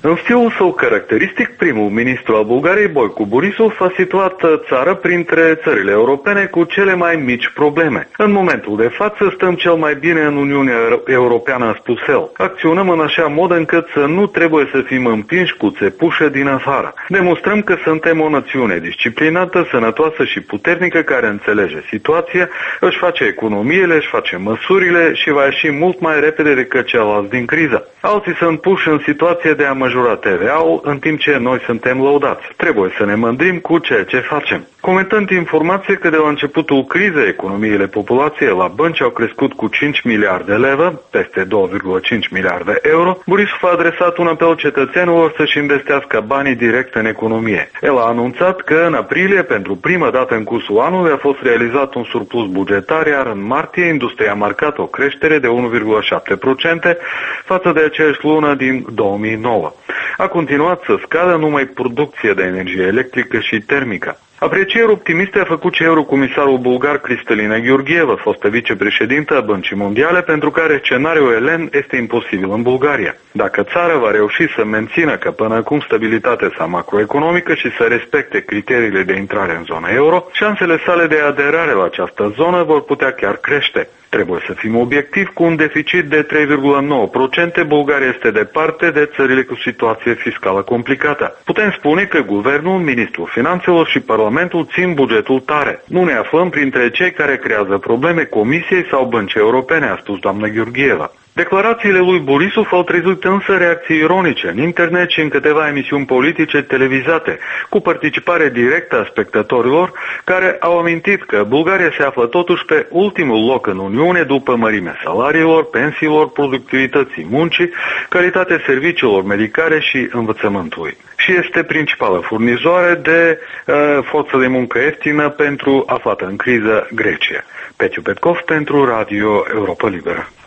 În stilul său caracteristic, primul ministru al Bulgariei, Boico Borisov, a situat țara printre țările europene cu cele mai mici probleme. În momentul de față stăm cel mai bine în Uniunea Europeană, a spus el. Acționăm în așa mod încât să nu trebuie să fim împinși cu țepușă din afară. Demonstrăm că suntem o națiune disciplinată, sănătoasă și puternică care înțelege situația, își face economiile, își face măsurile și va ieși mult mai repede decât ceilalți din criză. Alții sunt puși în situație de a majora TVA-ul, în timp ce noi suntem lăudați. Trebuie să ne mândrim cu ceea ce facem. Comentând informație că de la începutul crizei, economiile populației la bănci au crescut cu 5 miliarde leve, peste 2,5 miliarde euro, Borisov a adresat un apel cetățenilor să-și investească banii direct în economie. El a anunțat că în aprilie, pentru prima dată în cursul anului, a fost realizat un surplus bugetar, iar în martie industria a marcat o creștere de 1,7% față de aceeași lună din 2009. A continuat să scadă numai producția de energie electrică și termică. Aprecieri optimiste a făcut și eurocomisarul bulgar Kristalina Georgieva, fostă vicepreședintă a Băncii Mondiale, pentru care scenariul elen este imposibil în Bulgaria. Dacă țara va reuși să mențină ca până acum stabilitatea sa macroeconomică și să respecte criteriile de intrare în zona euro, șansele sale de aderare la această zonă vor putea chiar crește. Trebuie să fim obiectivi, cu un deficit de 3,9%, Bulgaria este departe de țările cu situație fiscală complicată. Putem spune că guvernul, ministrul finanțelor și Parlamentul țin bugetul tare. Nu ne aflăm printre cei care creează probleme Comisiei sau băncii europene, a spus doamna Georgieva. Declarațiile lui Borisov au trezit însă reacții ironice în internet și în câteva emisiuni politice televizate, cu participare directă a spectatorilor, care au amintit că Bulgaria se află totuși pe ultimul loc în Uniune după mărimea salariilor, pensiilor, productivității muncii, calitatea serviciilor medicale și învățământului. Și este principală furnizoare de forță de muncă ieftină pentru aflată în criză Grecia. Petiu Petkov pentru Radio Europa Liberă.